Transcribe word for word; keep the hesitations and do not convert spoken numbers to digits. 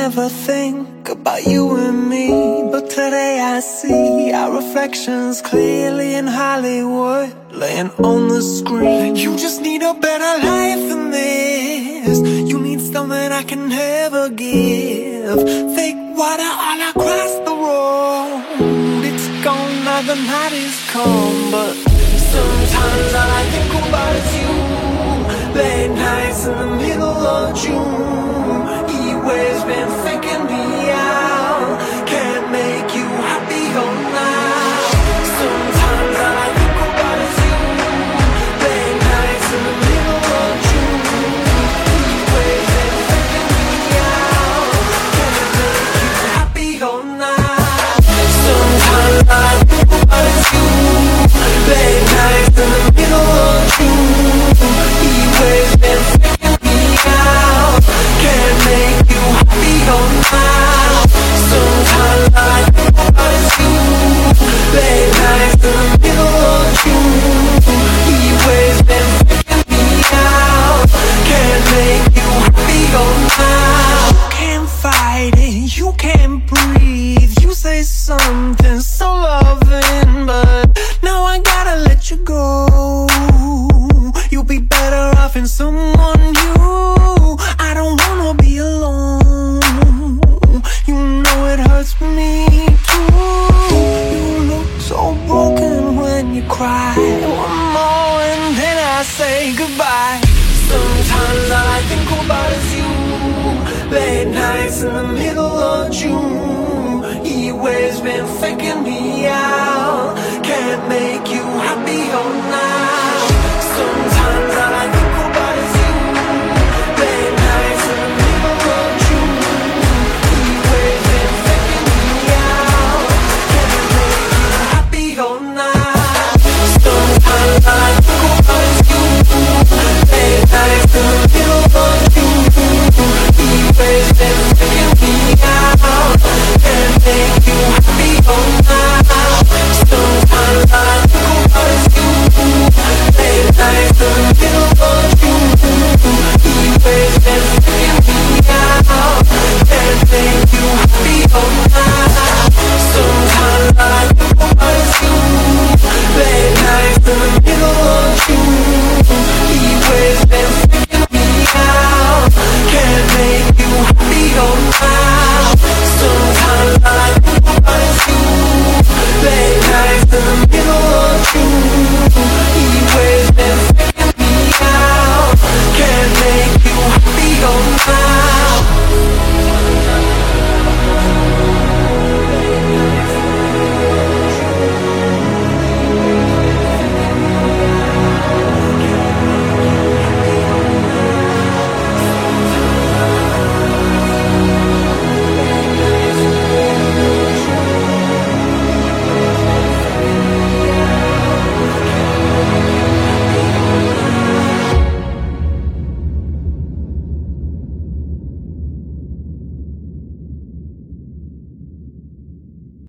never think about you and me, but today I see our reflections clearly in Hollywood, laying on the screen. You just need a better life than this. You need something I can never give. Fake water all across the road. It's gone now, the night is come, but sometimes all I think about is you. Late nights in the middle of June, heat waves been faking me out. Can't make you happier now. Sometimes all I think about is you. Late nights in the middle of June, heat waves been faking me out. Can't make you happier now. Sometimes all I think about is you. Late nights in the middle of June, heat waves been faking me out. Can't make you happier now. Sometimes all I think about is you. Late nights in the middle of June, heat waves been faking me out. Can't make you happier now. You can't fight it, you can't breathe. You say something so loving, but now I gotta let you go. You'll be better off in someone new. I don't wanna be alone. You know it hurts me too. You look so broken when you cry. One more and then I say goodbye. Sometimes all I think about is you. Late nights in the middle of June, heat waves been faking me out. Can't make you happier